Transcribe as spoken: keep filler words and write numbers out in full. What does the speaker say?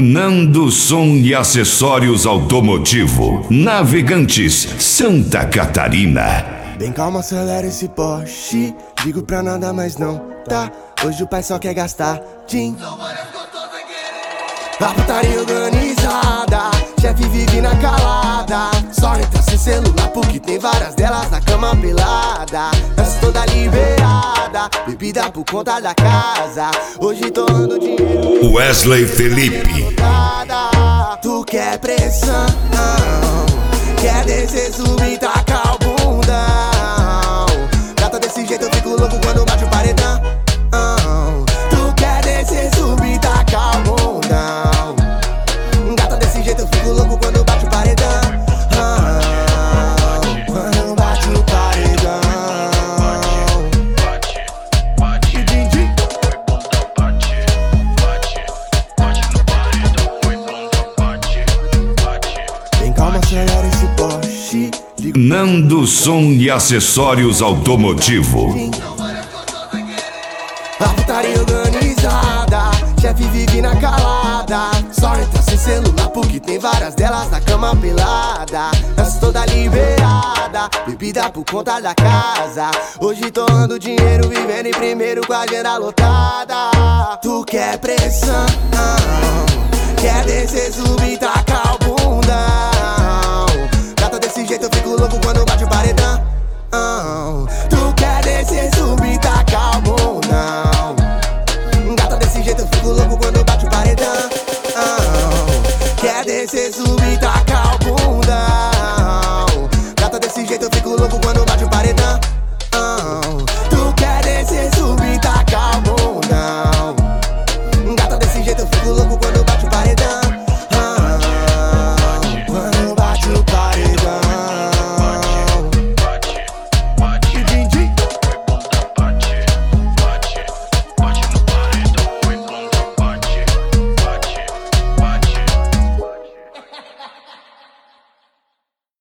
Nando Som e Acessórios Automotivo, Navegantes, Santa Catarina. Bem calma, acelera esse Porsche. Digo pra nada, mas não tá. Hoje o pai só quer gastar din. A putaria organizada, chefe vive na calada. Só entra sem celular porque tem várias delas na cama pelada. Essa toda liberada, bebida por conta da casa. Hoje tô dando dinheiro. Wesley Felipe. Tu quer pressão, quer descer, subir, tacar o bundão. Gata desse jeito eu fico louco quando bate o paredão. Tu quer descer, subir, tacar o bundão. Gata desse jeito eu fico louco quando bate o paredão. Quando bate o paredão. Bate, bate, foi bunda, bate, bate, bate no paredão, foi bunda, bate, bate. Bem calma, acelera esse Porsche. Nando Som e Acessórios Automotivo. A putaria organizada, chefe vive na calada. Só entra sem celular porque tem várias delas na cama pelada. Essa toda liberada, bebida por conta da casa. Hoje tô dando dinheiro, vivendo em primeiro com a agenda lotada. Tu quer pressão, quer descer, subir, tacar o bundão. Gata desse jeito eu fico louco quando bate o paredão. Tu quer descer, subir, tacar o bundão. Gata desse jeito eu fico louco quando bate o paredão. Quer descer, subir, tacar o bundão. Gata desse jeito eu fico louco quando bate o paredão. Tu quer descer, subir, tacar o bundão. Gata desse jeito eu fico louco